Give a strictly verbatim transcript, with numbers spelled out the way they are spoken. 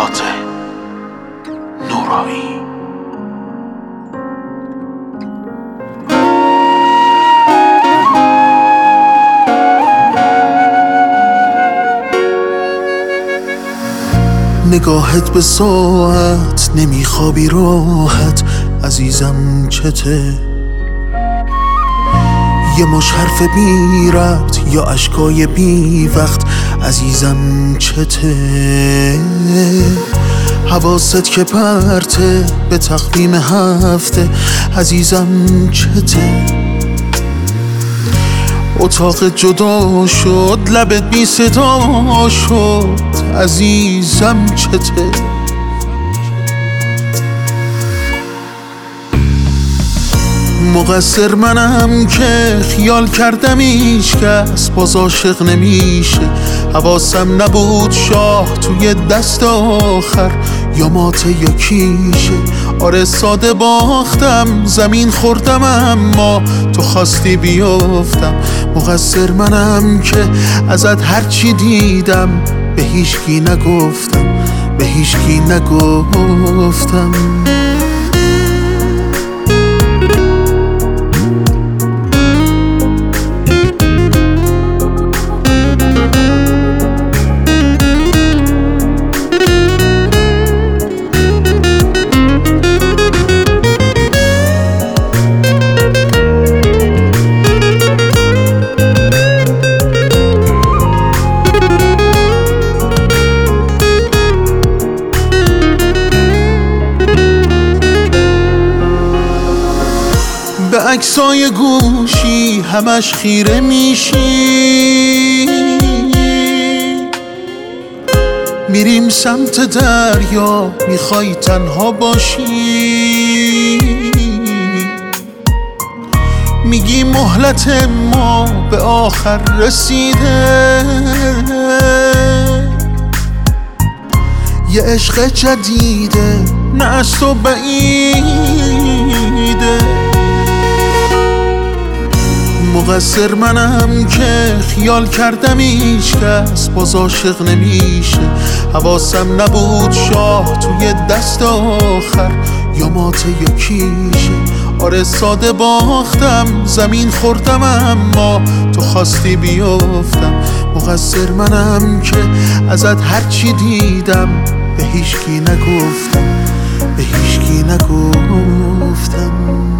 نجات نورایی. نگاهت به ساعت نمیخوابی راحت عزیزم چته؟ یه مش حرف بی ربط یا اشکای بی وقت عزیزم چته؟ حواست که پرته به تقویم هفته عزیزم چته؟ اتاق جدا شد لبت بی صدا شد عزیزم چته؟ مقصر منم که خیال کردم هیچ کس باز عاشق نمیشه. حواسم نبود شاه توی دست آخر یا ماته یا کیشه. آره ساده باختم زمین خوردم اما تو خواستی بیافتم. مقصر منم که ازت هرچی دیدم به هیچکی نگفتم به هیچکی نگفتم. به عکسای گوشی همش خیره میشی. میریم سمت دریا میخوای تنها باشی. میگی مهلت ما به آخر رسیده. یه عشق جدیده نه از تو بعیده. مقصر منم که خیال کردم هیچ کس باز عاشق نمیشه. حواسم نبود شاه توی دست آخر یا ماته یا کیشه. آره ساده باختم زمین خوردم اما تو خواستی بیافتم. مقصر منم که ازت هرچی دیدم به هیچکی نگفتم به هیچکی نگفتم.